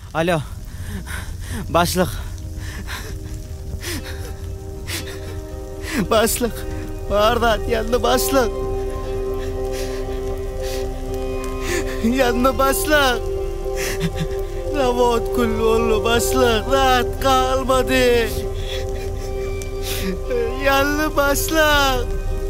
Alo. Başlık. Başlık. Vardat yanında başlık. Yanında başlık. Ravot kullu başlık. Rahat kalmadı. Yanında başlık.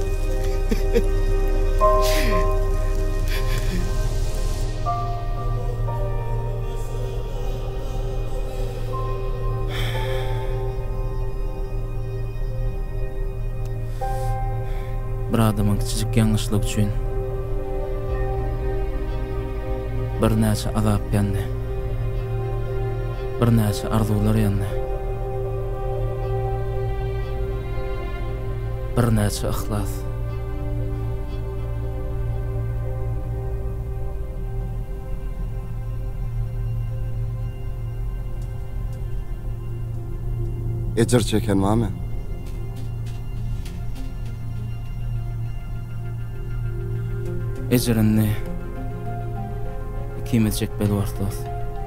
Bir adamın kiçik yanlışlık üçün bir näçe azap ýandy, bir näçe arzular ýandy, bir näçe ihlas. Ejir çeken mami? Ejrinni kim edecek beli var dost.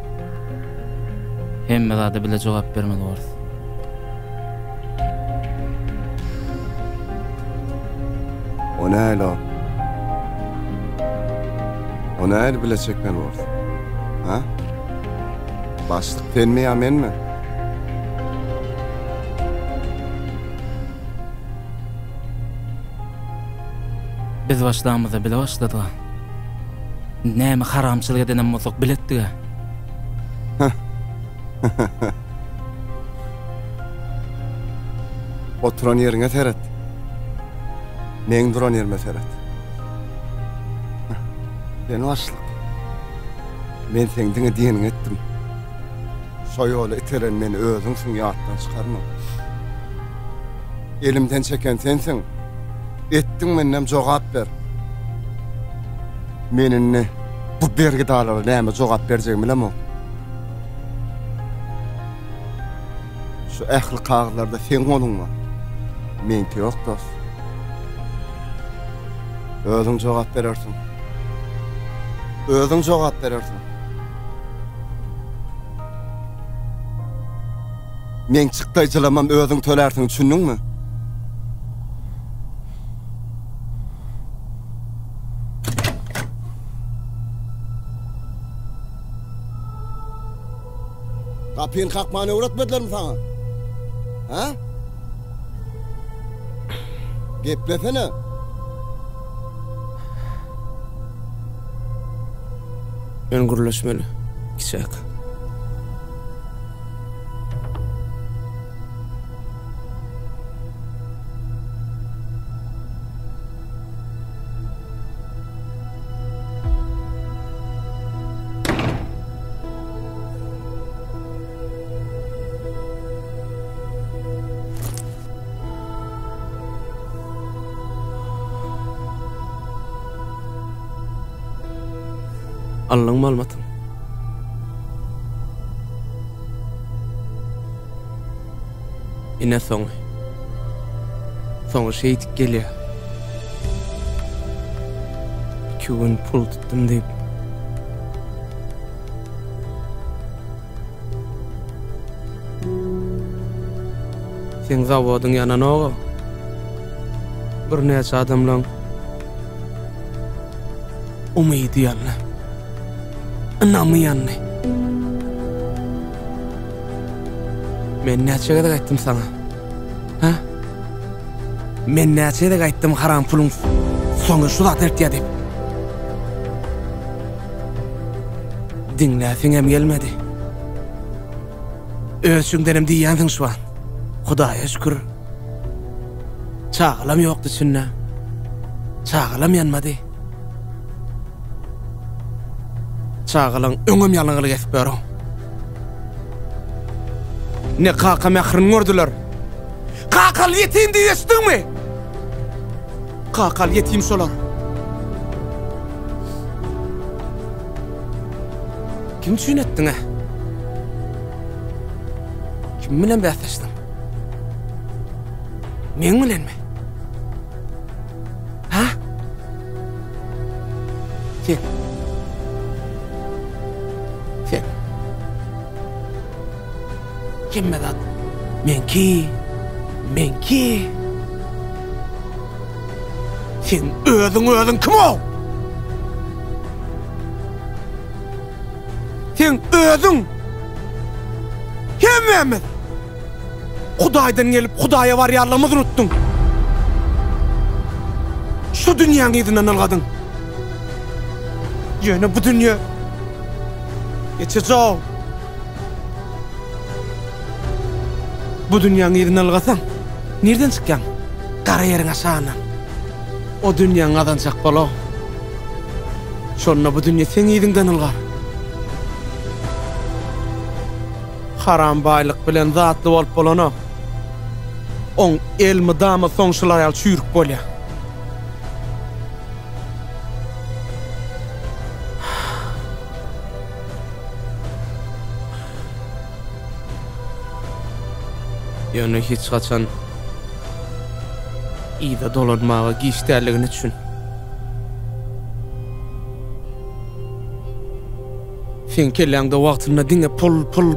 Hemme zada bile cevap vermeli var. O näle o? O näle bile çekmen var? Ha? Başlık sen mi ya men mi? Biz başlamada bile başladı. Näme haramçylyk edenen bolsak biletdi. Oturan yerine seret. Men duran yerime seret. Ben başlık. Men seň diňe diýenin etdim. Şoýoly iteren meni özüňsüň ýatdan çykarma. Elimden çeken sensiň. Etdiň menden jogap ber. Meninni bu bergi dağlara näme jogap berjegim bilemok. Şu ähli kağıtlarda sen olunma. Menki yok dost. Özüň jogap berersiň. Özüň jogap berersiň. Men çykdyjylamam özüň tölersiň düşündiňmi? Kapıyın kalkmanı öğretmediler mi sana? Ha? Geplesene. Ben gurlaşmalı. Kiçik. Allah'ın malmatın. Yine sonu. Sonu şehitlik geliyor. 2 gün pul tuttum deyip. Sen zavodun yanına oğu. Bir näçe adamlaň umydy ýanly. Anamy ýanly. Men näçe de gaýtdym sana? Ha? Men näçe de gaýtdym haram puluň soňy şu zat ertýär dip. Dinläsiňem gelmedi. Özüňdenem diýýänsiň şu an. Hudaýa şükür. Çağlam ýokdy sünne. Çağlam ýanmady. Çağlaň öňüm ýalňyly kesip berýär. Ne kaka mehrin gördüler. Kakal yetim diýeşdiňmi? Kakal yetim şolar. Kim düşünetdiň ha? Kim bilen bäsleşdiň? Men bilenmi? Ha? Sen. Kimmedat? Menki. Sen özüň kim ol? Sen özüň hemmemiz Hudaýdan gelip Hudaýa barýarlygymyzy unutdyň. Şu dünýäň izinden algadyň. Ýöne bu dünýä geçecek. Bu dünýäň izinden algasaň, nerden çykýan? Gara ýeriň aşagyna. O dünýäň adanjak bolar. Şonna bu dünýä sen izinden algar. Haram baýlyk bilen zatly bolup bolana. On elmi dama soňşular ýaly çürük bolýar. Ýöne hiç gaçan ýa-da dolanmaga giýişdärligini düşün. Sen kelläňde wagtyna diňe pul.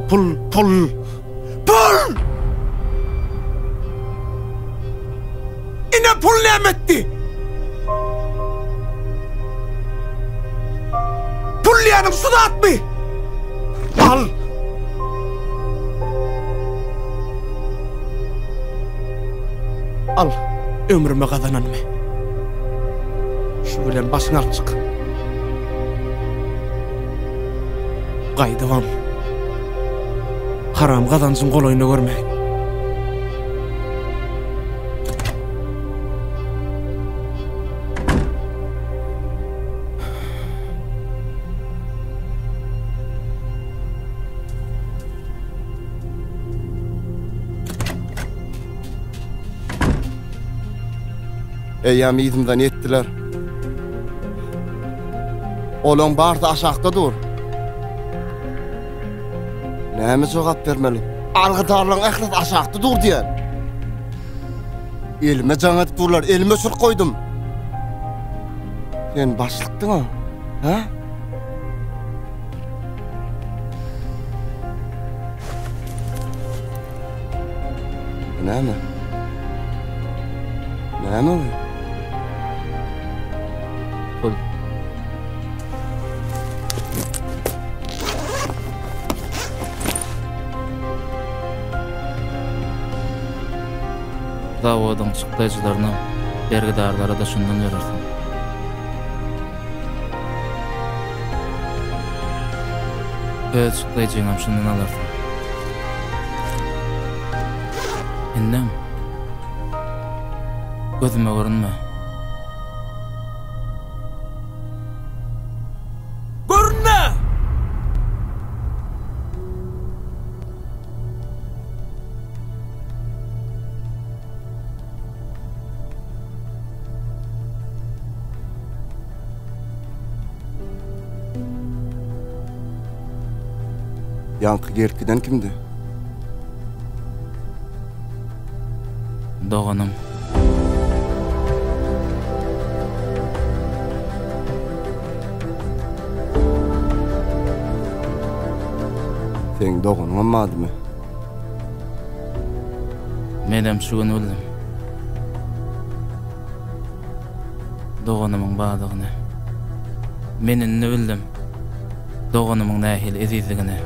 Ine pul nämetdi? Pul ýanym suda atmy? Al. Al, ömrüme kazananmy. Şu bilen başyňy alyp çyk. Gaýdybam. Haram kazanjyň golaýyny görmek. Eýýam izimden etdiler. Olaň barda aşakda dur. Näme jogap bermeli? Algydarlaryň ähli aşakda dur diýen. Elime jaňat durlar, elime sür koydum. Sen başlykdyň ha? Näme? Pul. Dawadyň çykdyjylaryna bergidarlara da şundan berersin. Öz çykdyjyňam şundan alarsyň. Endem gözüme görünme. Görünme! Yankı Gerkiden kimdi? Doğanım. Sen doğanın olmadı mı? Menem şu gün öldüm. Doğanımın bağdığını. Menin ne öldüm. Doğanımın nahil ezizligini.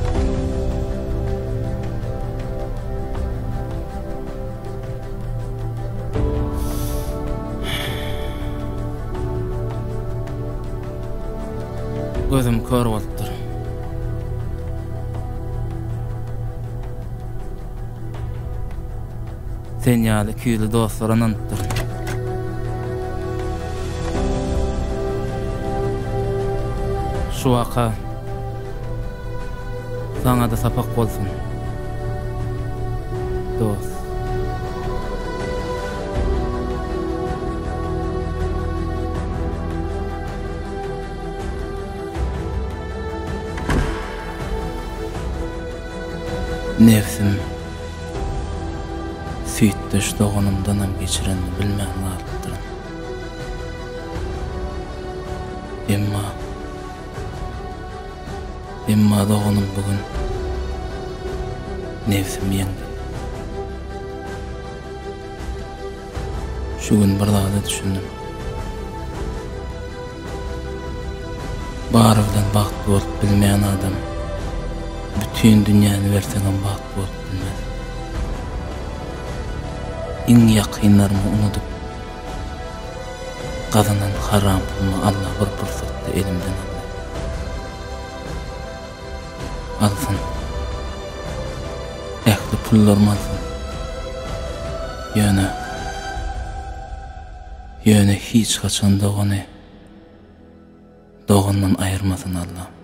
Gözüm kör bolupdyr. Sen ýaly küýli dostlaryny unutdyr. Şu waka saňa da sapak bolsun. Dost. Nefsim süýtdeş doğanymdanam geçirenini bilmän galypdyr. Emma doğanım bugün nefsim yendi. Şu gün bir dağda düşündüm. Barıdan baxt bolup bilmeyen adam bütün dünyanı verseňem baxt bolup bilmez. Iň ýakynlarymy unutup gazanan haram pulmy Allah bir pursatda elimden aldy. Alsın. Ähli pullarym alsın. Ýöne hiç haçan dogany dogandan ayırmasın Allah.